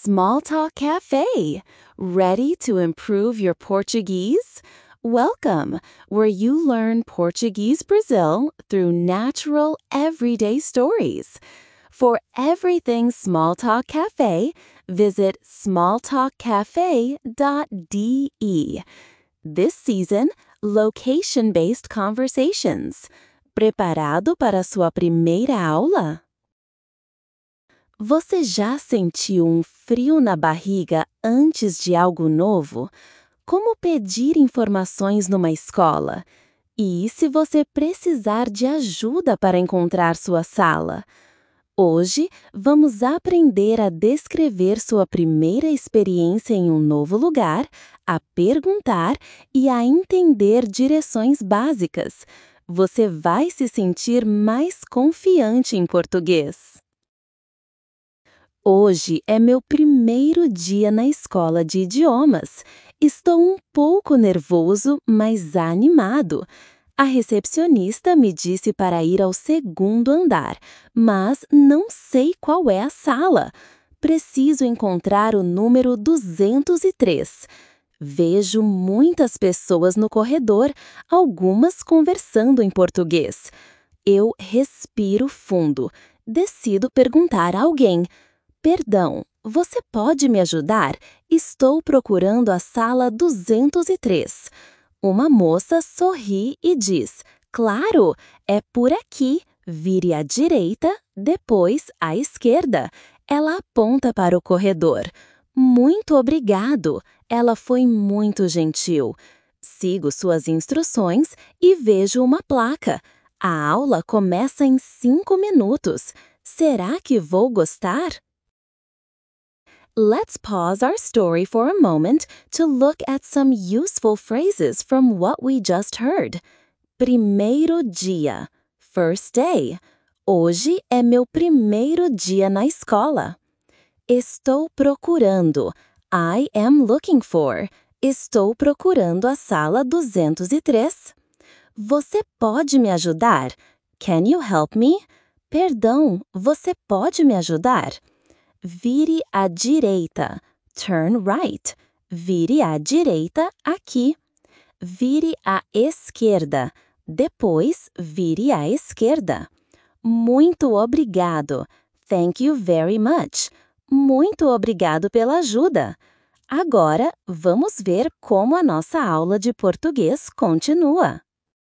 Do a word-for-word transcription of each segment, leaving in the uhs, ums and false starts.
Small Talk Cafe. Ready to improve your Portuguese? Welcome, where you learn Portuguese Brazil through natural, everyday stories. For everything Small Talk Cafe, visit small talk cafe dot d e. This season, location-based conversations. Preparado para sua primeira aula? Você já sentiu um frio na barriga antes de algo novo? Como pedir informações numa escola? E se você precisar de ajuda para encontrar sua sala? Hoje, vamos aprender a descrever sua primeira experiência em um novo lugar, a perguntar e a entender direções básicas. Você vai se sentir mais confiante em português. Hoje é meu primeiro dia na escola de idiomas. Estou um pouco nervoso, mas animado. A recepcionista me disse para ir ao segundo andar, mas não sei qual é a sala. Preciso encontrar o número duzentos e três. Vejo muitas pessoas no corredor, algumas conversando em português. Eu respiro fundo. Decido perguntar a alguém. Perdão, você pode me ajudar? Estou procurando a sala duzentos e três. Uma moça sorri e diz, claro, é por aqui, vire à direita, depois à esquerda. Ela aponta para o corredor. Muito obrigado, ela foi muito gentil. Sigo suas instruções e vejo uma placa. A aula começa em cinco minutos. Será que vou gostar? Let's pause our story for a moment to look at some useful phrases from what we just heard. Primeiro dia, first day. Hoje é meu primeiro dia na escola. Estou procurando, I am looking for. Estou procurando a sala duzentos e três. Você pode me ajudar? Can you help me? Perdão, você pode me ajudar? Vire à direita, turn right. Vire à direita aqui. Vire à esquerda, depois vire à esquerda. Muito obrigado, thank you very much. Muito obrigado pela ajuda. Agora, vamos ver como a nossa aula de português continua.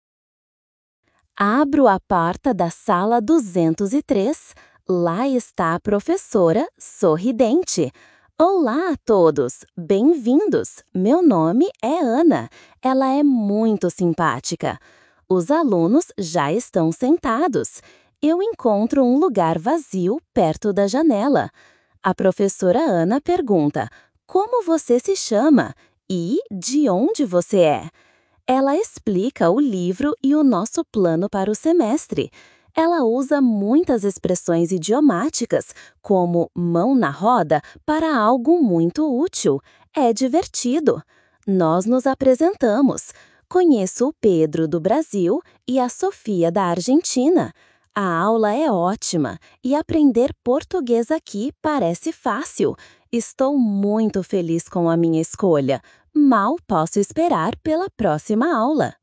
Abro a porta da sala duzentos e três. Lá está a professora, sorridente. Olá a todos, bem-vindos. Meu nome é Ana. Ela é muito simpática. Os alunos já estão sentados. Eu encontro um lugar vazio perto da janela. A professora Ana pergunta, como você se chama e de onde você é? Ela explica o livro e o nosso plano para o semestre. Ela usa muitas expressões idiomáticas, como mão na roda, para algo muito útil. É divertido. Nós nos apresentamos. Conheço o Pedro do Brasil e a Sofia da Argentina. A aula é ótima e aprender português aqui parece fácil. Estou muito feliz com a minha escolha. Mal posso esperar pela próxima aula.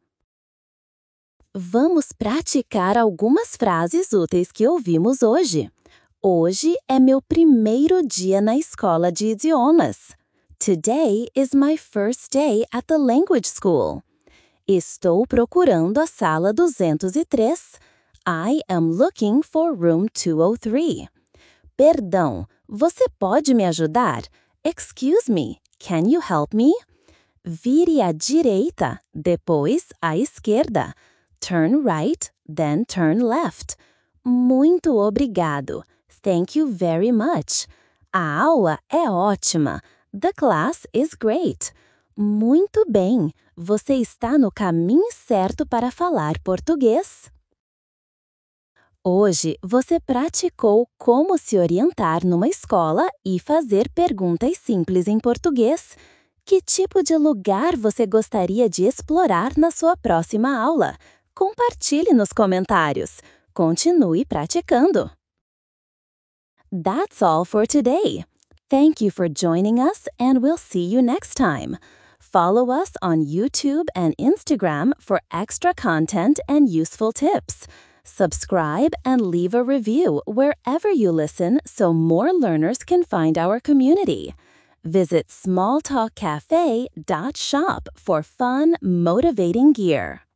Vamos praticar algumas frases úteis que ouvimos hoje. Hoje é meu primeiro dia na escola de idiomas. Today is my first day at the language school. Estou procurando a sala duzentos e três. I am looking for room two oh three. Perdão, você pode me ajudar? Excuse me, can you help me? Vire à direita, depois à esquerda. Turn right, then turn left. Muito obrigado. Thank you very much. A aula é ótima. The class is great. Muito bem. Você está no caminho certo para falar português. Hoje, você praticou como se orientar numa escola e fazer perguntas simples em português. Que tipo de lugar você gostaria de explorar na sua próxima aula? Compartilhe nos comentários. Continue praticando. That's all for today. Thank you for joining us, and we'll see you next time. Follow us on YouTube and Instagram for extra content and useful tips. Subscribe and leave a review wherever you listen so more learners can find our community. Visit small talk cafe dot shop for fun, motivating gear.